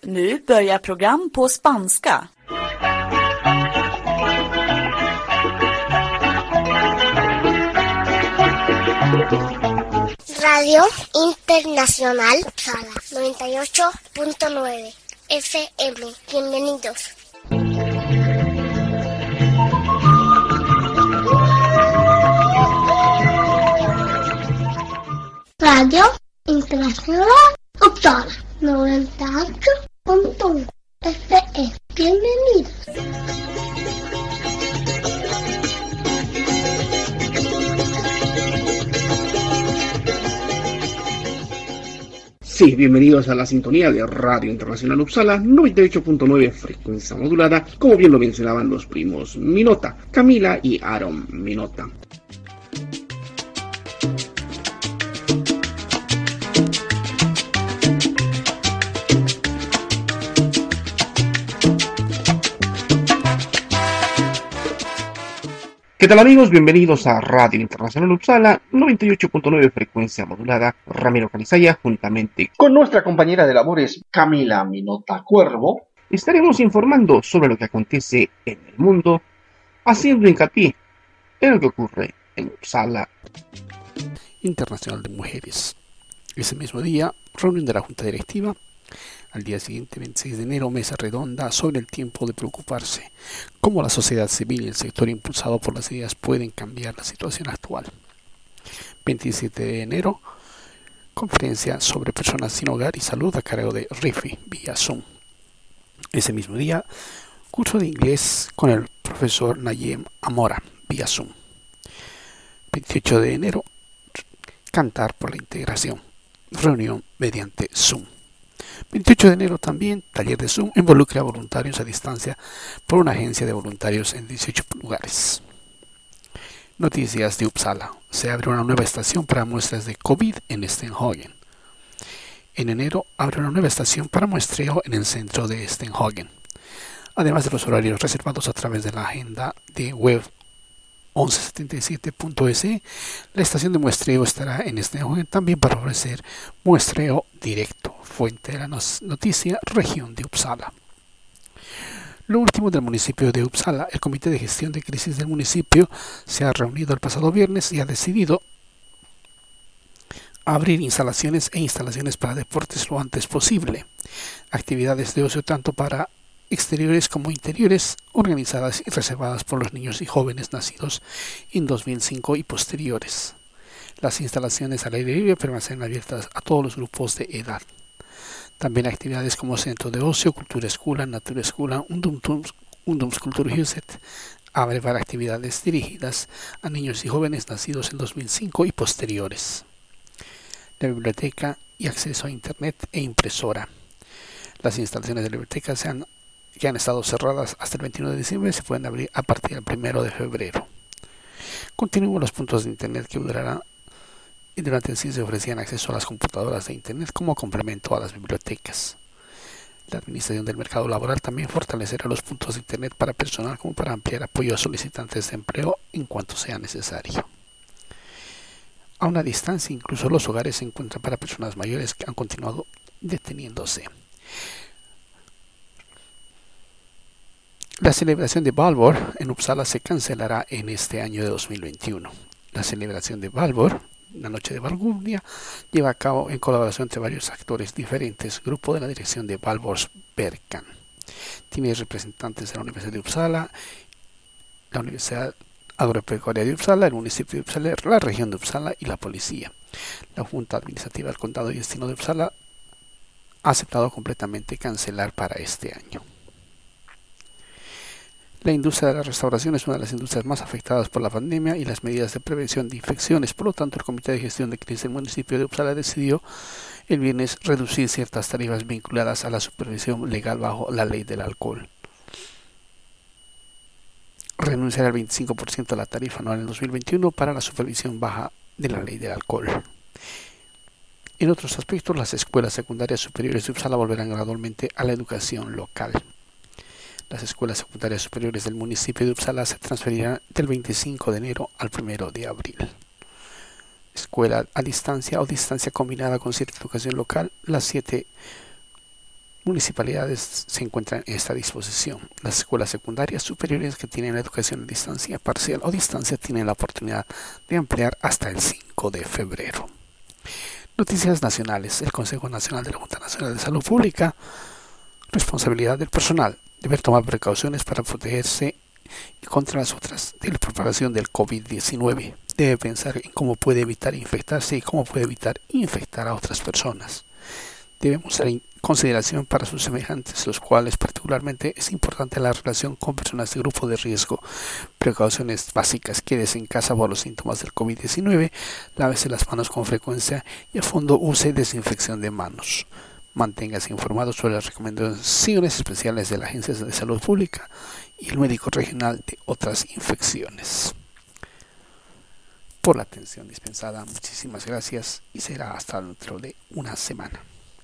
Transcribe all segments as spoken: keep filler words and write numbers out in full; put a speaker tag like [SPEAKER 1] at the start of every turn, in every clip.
[SPEAKER 1] Nu börjar program på spanska.
[SPEAKER 2] Radio Internacional Uppsala noventa y ocho punto nueve F M. Bienvenidos. Radio Internacional Uppsala noventa y ocho punto uno F M. Bienvenidos.
[SPEAKER 3] Sí, bienvenidos a la sintonía de Radio Internacional Uppsala noventa y ocho punto nueve frecuencia modulada, como bien lo mencionaban los primos Minota, Camila y Aaron Minota. ¿Qué tal amigos? Bienvenidos a Radio Internacional Uppsala noventa y ocho punto nueve frecuencia modulada. Ramiro Calizaya, juntamente con nuestra compañera de labores Camila Minota Cuervo, estaremos informando sobre lo que acontece en el mundo, haciendo hincapié en lo que ocurre en Uppsala.
[SPEAKER 4] Internacional de Mujeres. Ese mismo día, reunión de la Junta Directiva. Al día siguiente, veintiséis de enero, mesa redonda sobre el tiempo de preocuparse, cómo la sociedad civil y el sector impulsado por las ideas pueden cambiar la situación actual. veintisiete de enero, conferencia sobre personas sin hogar y salud a cargo de Rifi vía Zoom. Ese mismo día, curso de inglés con el profesor Nayem Amora vía Zoom. veintiocho de enero, cantar por la integración, reunión mediante Zoom. veintiocho de enero también, taller de Zoom, involucra a voluntarios a distancia por una agencia de voluntarios en dieciocho lugares. Noticias de Uppsala. Se abre una nueva estación para muestras de COVID en Stenhagen. En enero abre una nueva estación para muestreo en el centro de Stenhagen. Además de los horarios reservados a través de la agenda de web once setenta y siete punto es, la estación de muestreo estará en Stenhagen también para ofrecer muestreo directo. Fuente de la noticia, región de Uppsala. Lo último del municipio de Uppsala, el Comité de Gestión de Crisis del municipio se ha reunido el pasado viernes y ha decidido abrir instalaciones e instalaciones para deportes lo antes posible. Actividades de ocio tanto para exteriores como interiores, organizadas y reservadas por los niños y jóvenes nacidos en dos mil cinco y posteriores. Las instalaciones al aire libre permanecen abiertas a todos los grupos de edad. También actividades como Centro de Ocio, Cultura Escuela, Natura Escuela, Ungdomskulturhuset abre para actividades dirigidas a niños y jóvenes nacidos en dos mil cinco y posteriores. La biblioteca y acceso a Internet e impresora. Las instalaciones de la biblioteca se han, que han estado cerradas hasta el veintiuno de diciembre se pueden abrir a partir del primero de febrero. Continúan los puntos de Internet que durarán y durante el C I S se ofrecían acceso a las computadoras de Internet como complemento a las bibliotecas. La Administración del Mercado Laboral también fortalecerá los puntos de Internet para personal como para ampliar apoyo a solicitantes de empleo en cuanto sea necesario. A una distancia, incluso los hogares se encuentran para personas mayores que han continuado deteniéndose. La celebración de Valborg en Uppsala se cancelará en este año de dos mil veintiuno. La celebración de Valborg, la noche de Valgurnia, lleva a cabo en colaboración entre varios actores diferentes, grupo de la dirección de Valborgsverkan. Tiene representantes de la Universidad de Uppsala, la Universidad Agropecuaria de Uppsala, el municipio de Uppsala, la región de Uppsala y la policía. La Junta Administrativa del Condado y Destino de Uppsala ha aceptado completamente cancelar para este año. La industria de la restauración es una de las industrias más afectadas por la pandemia y las medidas de prevención de infecciones. Por lo tanto, el Comité de Gestión de Crisis del municipio de Uppsala decidió el viernes reducir ciertas tarifas vinculadas a la supervisión legal bajo la ley del alcohol. Renunciar al veinticinco por ciento de la tarifa anual en dos mil veintiuno para la supervisión baja de la ley del alcohol. En otros aspectos, las escuelas secundarias superiores de Uppsala volverán gradualmente a la educación local. Las escuelas secundarias superiores del municipio de Uppsala se transferirán del veinticinco de enero al primero de abril. Escuela a distancia o distancia combinada con cierta educación local, las siete municipalidades se encuentran en esta disposición. Las escuelas secundarias superiores que tienen la educación a distancia parcial o distancia tienen la oportunidad de ampliar hasta el cinco de febrero. Noticias nacionales. El Consejo Nacional de la Junta Nacional de Salud Pública. Responsabilidad del personal. Deber tomar precauciones para protegerse contra las otras de la propagación del COVID diecinueve. Debe pensar en cómo puede evitar infectarse y cómo puede evitar infectar a otras personas. Debe mostrar consideración para sus semejantes, los cuales particularmente es importante la relación con personas de grupo de riesgo. Precauciones básicas: quédese en casa por los síntomas del COVID diecinueve, lávese las manos con frecuencia y a fondo use desinfección de manos. Manténgase informado sobre las recomendaciones especiales de la Agencia de Salud Pública y el médico regional de otras infecciones. Por la atención dispensada, muchísimas gracias y será hasta dentro de una semana.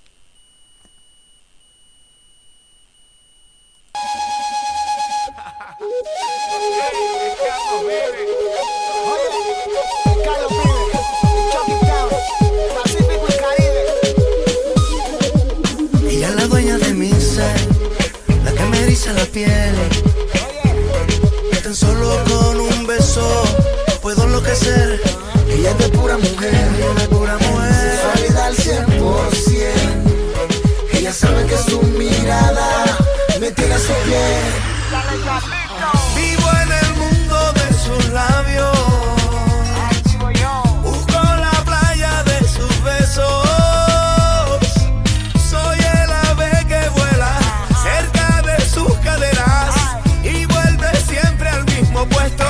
[SPEAKER 5] Ella es la dueña de mi ser, la que me eriza la piel. Y tan solo con un beso puedo enloquecer. Ella es de pura mujer, ella es de pura mujer. Sexualidad al cien por ciento. Ella sabe que su mirada me tiene a su piel. Vivo en el mundo de sus labios. Busco la playa de sus besos. Soy el ave que vuela cerca de sus caderas y vuelve siempre al mismo puesto.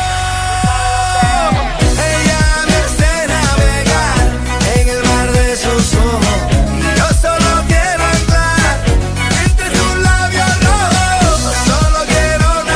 [SPEAKER 5] Ella me hace navegar en el mar de sus ojos y yo solo quiero entrar entre sus labios rojos. Solo quiero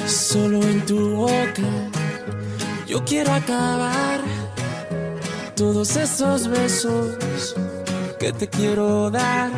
[SPEAKER 6] Solo en tu boca yo quiero acabar todos esos besos que te quiero dar.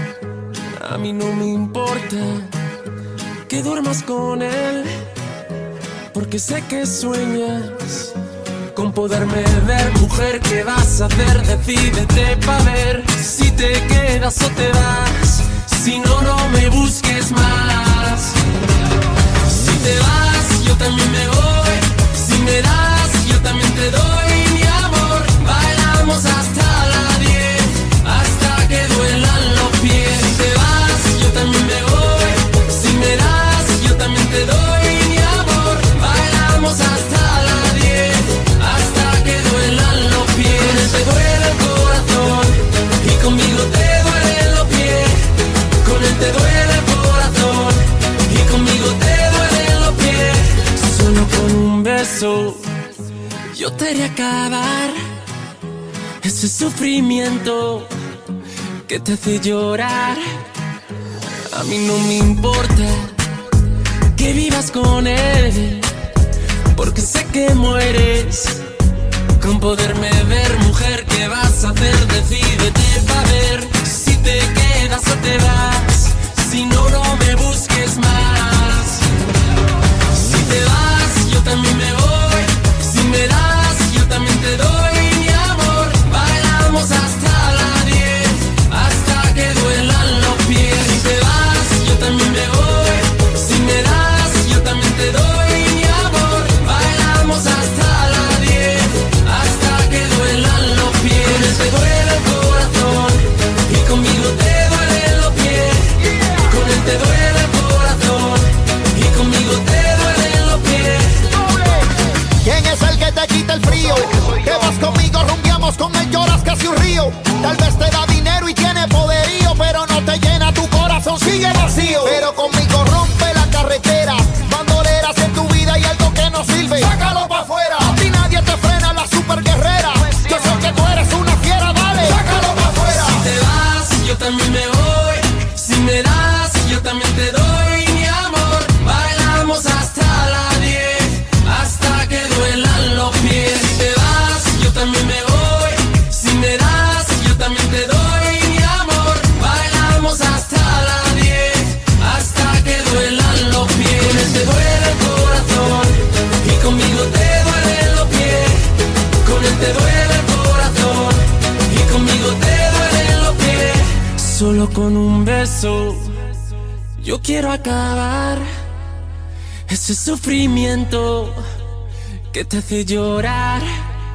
[SPEAKER 6] A mí no me importa que duermas con él, porque sé que sueñas con poderme ver. Mujer, ¿qué vas a hacer? Decídete pa' ver si te quedas o te vas. Si no, no me busques más. Si te vas, yo también me voy. Si me das, yo también te doy mi amor. Bailamos hasta la diez, hasta que duelan los pies. Si te vas, yo también me voy. Si me das, yo también te doy mi amor. Bailamos hasta la diez, hasta que duelan los pies. Te duele el corazón y conmigo te duelen los pies. Con él te duele el corazón y conmigo te duelen los pies. Solo con un beso yo te haré acabar ese sufrimiento que te hace llorar. A mí no me importa que vivas con él, porque sé que mueres con poderme ver. Mujer, ¿qué vas a hacer? Decídete pa' ver si te quedas o te vas. Si no, no me busques más. Si te vas, yo también me voy. Si me das, yo también te doy mi amor. Bailamos hasta la diez, hasta que duelan los pies. Si te vas, yo también me voy. Si me das, yo también te doy mi amor. Bailamos hasta la diez, hasta que duelan los pies. Con él te duele el corazón y conmigo te duelen los pies. Con él te duele el corazón y conmigo te duelen los pies.
[SPEAKER 7] ¿Quién es el que te quita el frío? Que vas conmigo, rumbiamos, con él lloras casi un río. Tal vez te da dinero y tiene poderío, pero no te llena, tu corazón sigue vacío. Pero conmigo rompe la carretera, bandoleras en tu vida y algo que no sirve, sácalo pa' afuera. A ti nadie te frena, la super guerrera. Yo sé que tú eres una fiera, dale, sácalo pa' afuera.
[SPEAKER 6] Si te vas, yo también me voy. Si me das, yo también te doy mi amor. Bailamos hasta la diez, hasta que duelan los pies. Si te vas, yo también me voy. Si me das, yo también te doy mi amor. Bailamos hasta la diez, hasta que duelan los pies. Con él te duele el corazón y conmigo te duelen los pies. Con él te duele el corazón y conmigo te duelen los pies. Solo con un beso yo quiero acabar ese sufrimiento que te hace llorar.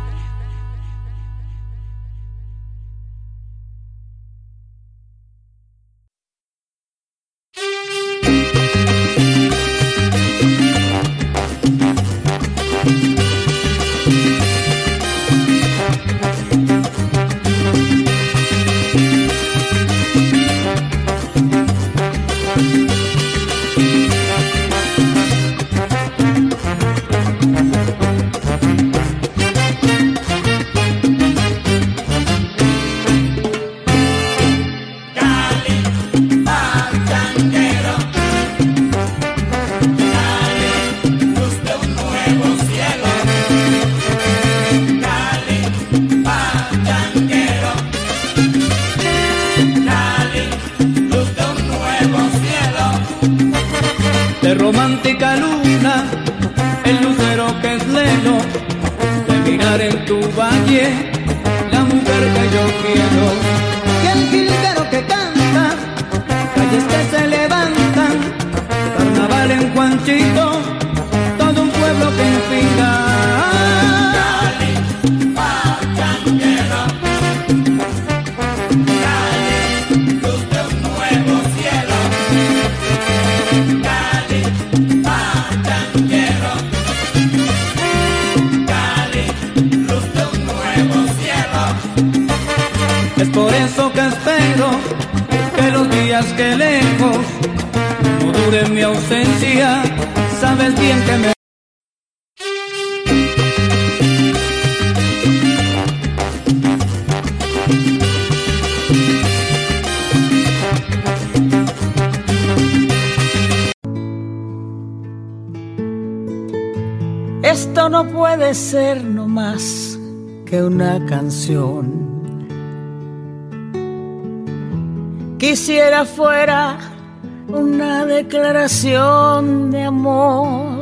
[SPEAKER 8] De romántica luna, el lucero que es leno, de mirar en tu valle, la mujer que yo quiero. Y el jilguero que canta, calles que se levantan, carnaval en Juanchito, todo un pueblo que inspira. Es por eso que espero que los días que lejos no dure mi ausencia. Sabes bien que me
[SPEAKER 9] Esto no puede ser no más que una canción. Quisiera fuera una declaración de amor,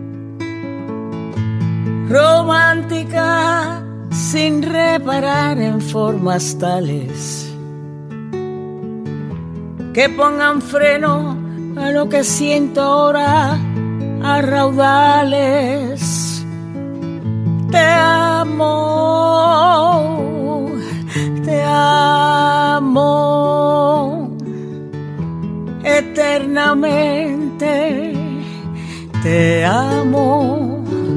[SPEAKER 9] romántica sin reparar en formas tales que pongan freno a lo que siento ahora a raudales. Te amo, te amo eternamente, te amo.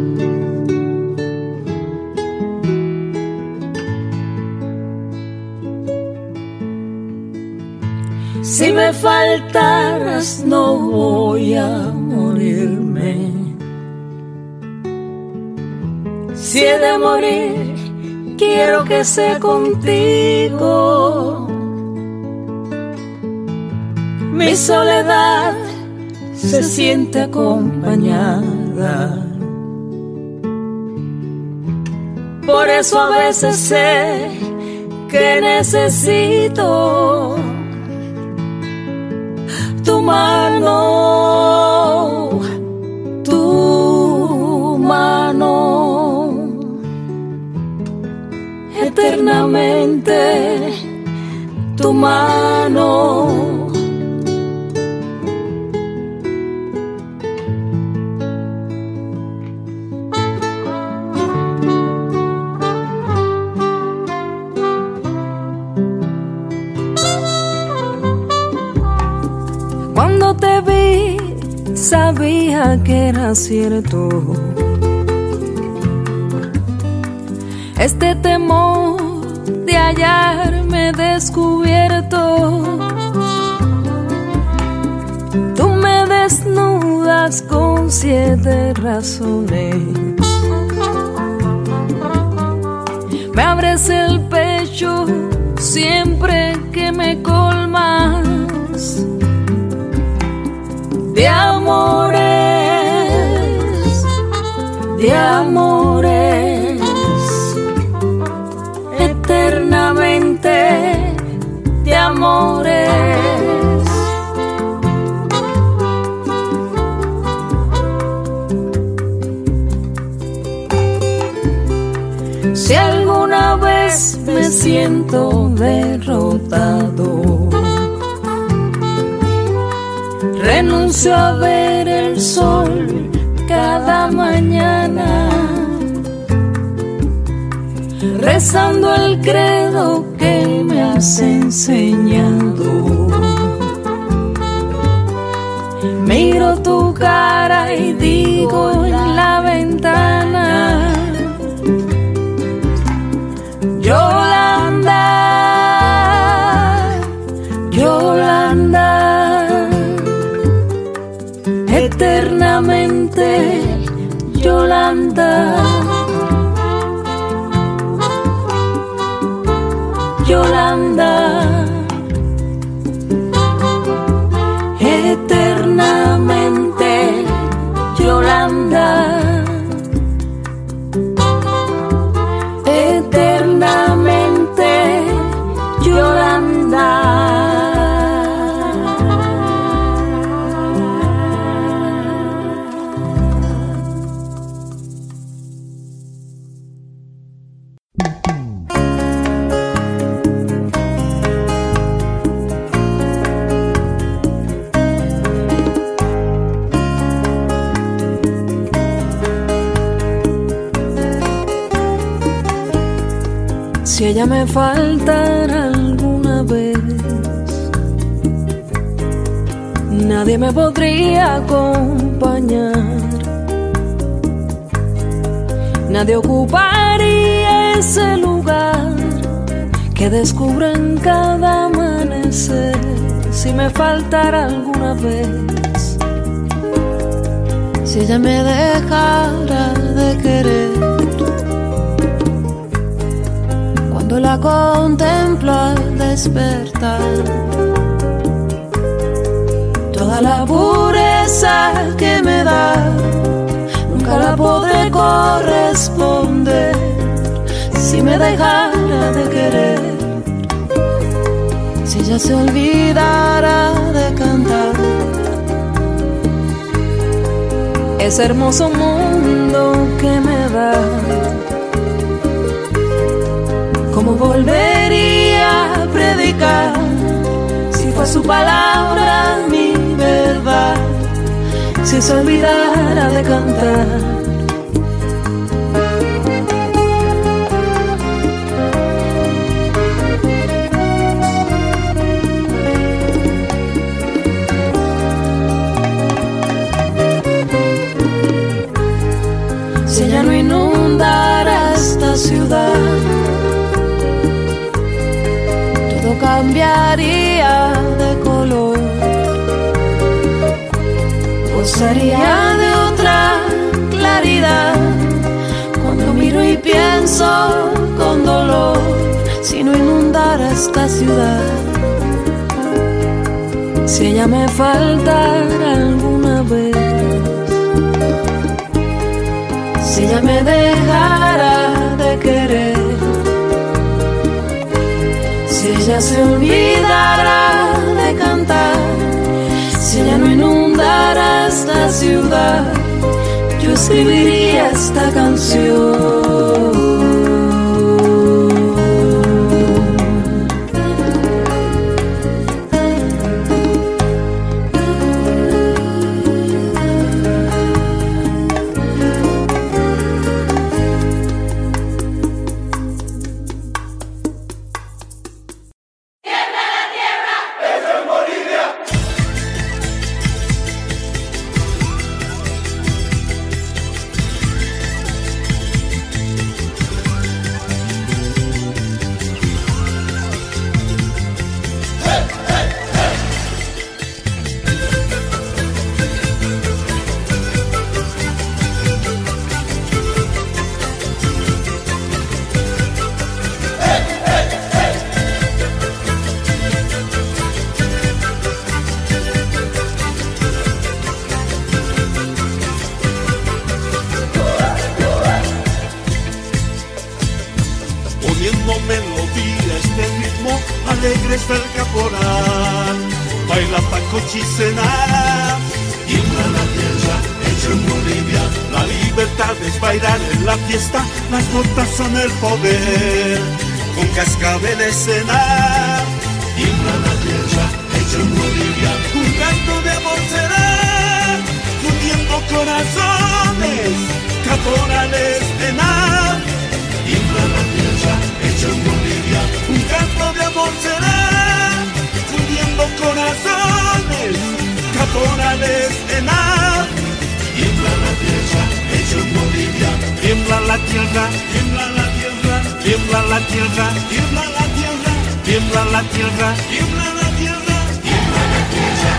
[SPEAKER 9] Si me faltaras no voy a morirme. Si he de morir, quiero que sea contigo. Mi soledad se siente acompañada. Por eso a veces sé que necesito tu mano, tu mano, eternamente tu mano. Cuando te vi, sabía que era cierto este temor de hallarme descubierto. Tú me desnudas con siete razones, me abres el pecho siempre que me colmas de amores, de amores, eternamente de amores. Si alguna vez me siento derrotado, renuncio a ver el sol cada mañana, rezando el credo que me has enseñado. Miro tu cara y digo en la ventana: Yolanda, Yolanda, eternamente Yolanda, Yolanda, eternamente Yolanda, eternamente Yolanda. Si ella me faltara alguna vez, nadie me podría acompañar, nadie ocuparía ese lugar que descubro en cada amanecer. Si me faltara alguna vez, si ella me dejara de querer, cuando la contemplo al despertar, toda la pureza que me da nunca la podré me dejara de querer, si ella se olvidara de cantar, ese hermoso mundo que me da, ¿cómo volvería a predicar si fue su palabra mi verdad? Si se olvidara de cantar. Si ella no inundara esta ciudad, todo cambiaría de color, gozaría de otra claridad. Cuando miro y pienso con dolor, si no inundara esta ciudad, si ella me faltara alguna vez, si ella me dejara de querer, si ella se olvidara de cantar, si ella no inundara esta ciudad, yo escribiría esta canción.
[SPEAKER 10] Las notas son el poder, con cascabeles cenar. Tiembla la tierra, hecho en Bolivia. Un canto de amor será, fundiendo corazones, caporales de nada. Tiembla la tierra, hecho en Bolivia. Un canto de amor será, fundiendo corazones, caporales de nada. Tiembla la tierra, hecho en Bolivia. Tiembla la tierra, tiembla la tierra, tiembla la tierra, tiembla la tierra, tiembla la tierra, tiembla la tierra, tiembla la tierra.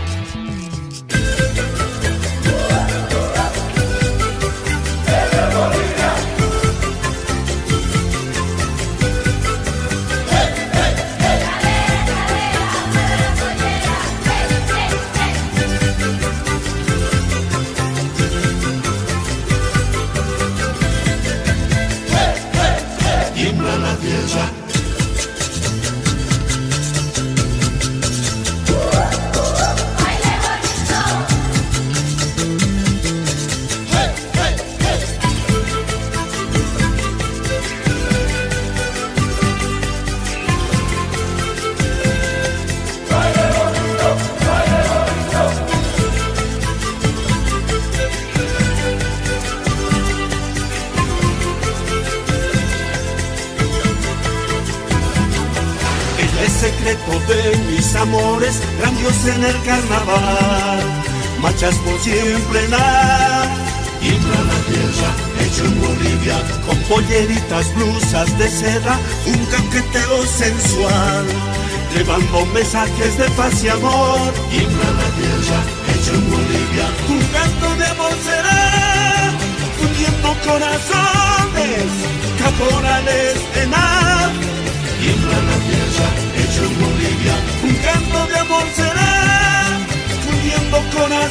[SPEAKER 10] Amores, grandiosos en el carnaval, marchas por siempre nada. Tiembla la tierra, hecho en Bolivia, con polleritas, blusas de seda, un canqueteo sensual, llevando mensajes de paz y amor. Tiembla la tierra, hecho en Bolivia, un canto de amor será, fundiendo corazones, caporales de nada. Tiembla la tierra, hecho en Bolivia, un canto de amor será, fundiendo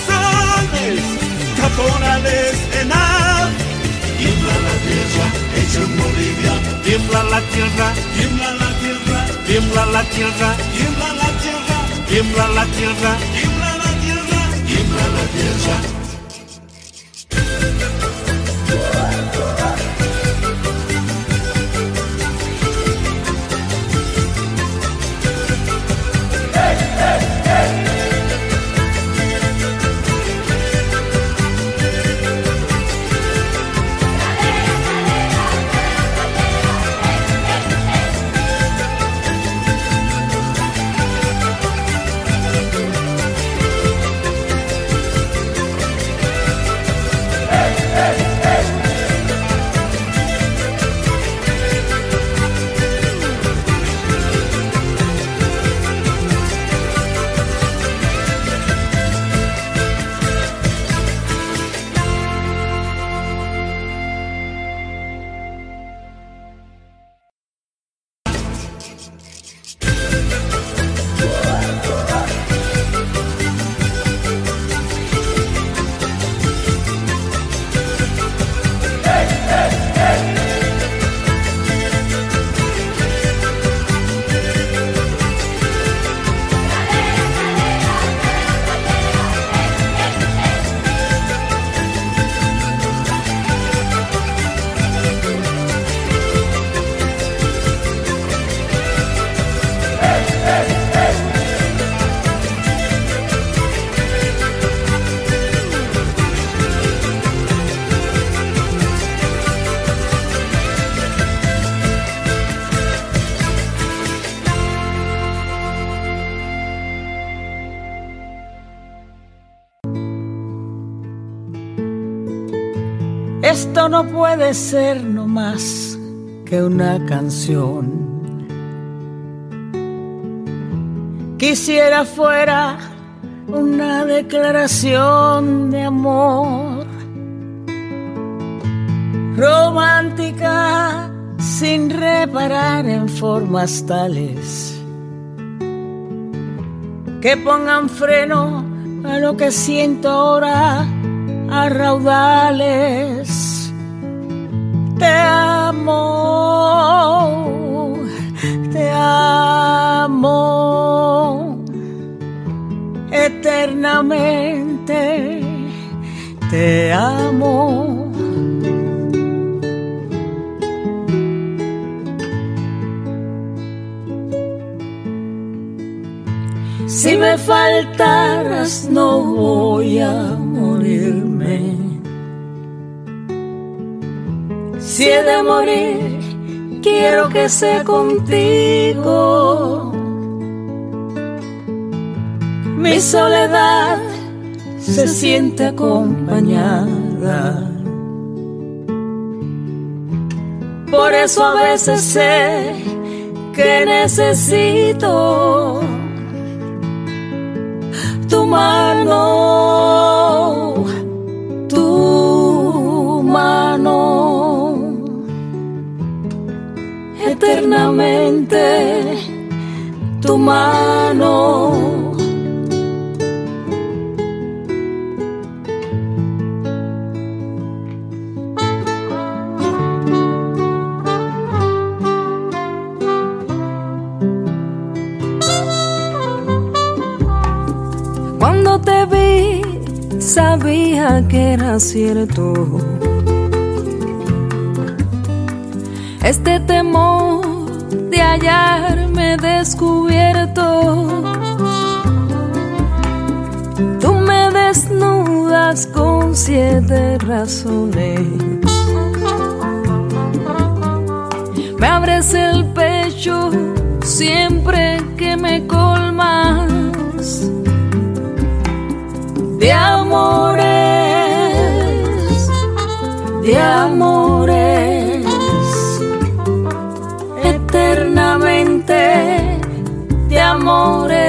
[SPEAKER 10] corazones, caporales en nada. Tiembla la tierra, hecho en Bolivia.
[SPEAKER 6] Tiembla la tierra,
[SPEAKER 10] tiembla la tierra,
[SPEAKER 6] tiembla la tierra,
[SPEAKER 10] tiembla la tierra,
[SPEAKER 6] tiembla la tierra,
[SPEAKER 10] tiembla la tierra, tiembla la tierra.
[SPEAKER 11] Esto no puede ser no más que una canción. Quisiera fuera una declaración de amor, romántica sin reparar en formas tales que pongan freno a lo que siento ahora a raudales. Te amo, te amo eternamente, te amo. Si me faltaras no voy a morirme. Si he de morir, quiero que sea contigo. Mi soledad se siente acompañada. Por eso a veces sé que necesito tu mano, tu mano, eternamente tu mano.
[SPEAKER 9] Cuando te vi, sabía que era cierto. Este temor de hallarme descubierto. Tú me desnudas con siete razones. Me abres el pecho siempre que me colmas de amores, de amores, eternamente de amores.